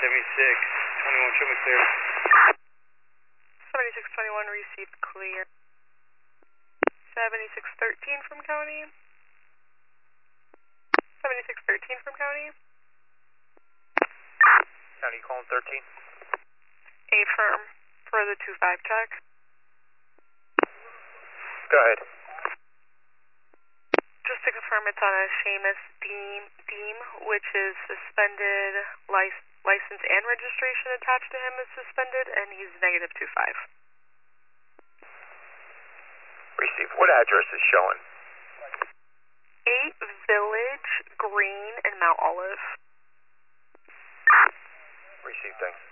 7621, show me clear. 7621 received clear. 7613 from County. 7613 from County. County calling 13. Affirm for the 25 check. Go ahead. Just to confirm, it's on a Seamus Deem, which is suspended, license and registration attached to him is suspended, and he's negative 25. Receive. What address is showing? 8 Village, Green, and Mount Olive. Receive, thanks.